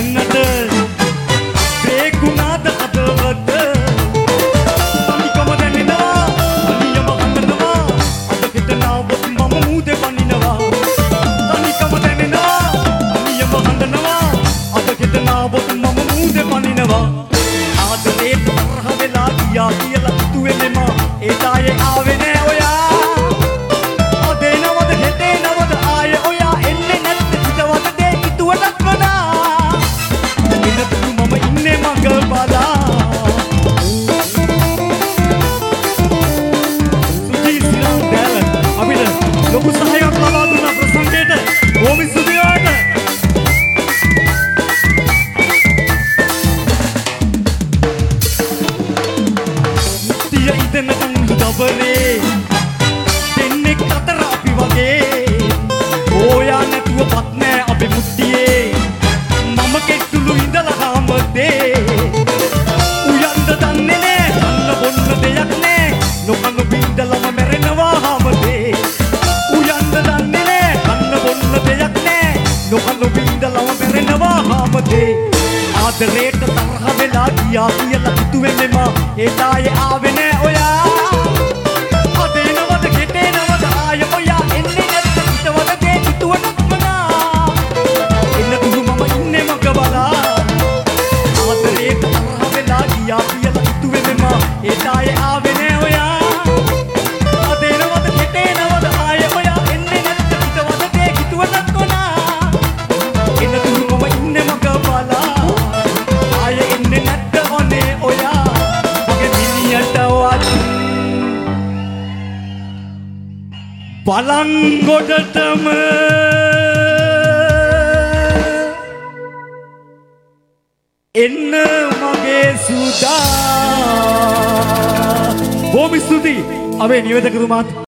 දෙන්නට බේකුණාද අදවද තනිකම දැනෙනවා අනියම හඳනවා අද හිතනවත් මම මූදේ පනිනවා තනිකම දැනෙනවා අනියම හඳනවා අද හිතනවත් මම මූදේ පනිනවා ආදරේ තරහ වෙලා ගියා කියලා හිතුවේ මෙම ඒ තායේ ආවේ නෑ ඔයා ලොකු සහයයක් ලබා දුන්නා ප්‍රසංගයට ඕමි සුදියාට මුක්තිය ඉදෙන කඳු දබරේ දෙන්නෙක් අතර අපි වගේ ඕයා නැතුවපත් නෑ අපි මුක්තියේ මම කෙට්ටුළු ඉඳලා හාමදේ උයන්ද දන්නේ නෑ කන්න බොන්න දෙයක් නෑ නොකන බින්දලම මැරෙනවා හාමදේ නොකන බින්දලම මැරෙනවා හාමදේ ආදරේට තරහ වෙලා ගියා කියලා හිතුවේ මෙම ඒ තායේ ආවේ නෑ ඔයා අදේනවද ගෙටේනවද ආය ඔයා එන්නේ නැත්ද හිතවද දේ හිතුවටත් මනා එන්න තුරු මම ඉන්නේ මග බලා ආදරේට තරහ වෙලා ගියා කියලා හිතුවේ මෙම ඒ තායේ ආවේ නෑ ඔයා අදේනවද ගෙටේනවද ආය ඔයා එන්නේ නැත්ද හිතවද දේ හිතුවටත් මනා බලංගොඩටම එන්න මගේ සුදා බොහොම ස්තුතියි අපේ නිවේදකතුමාත්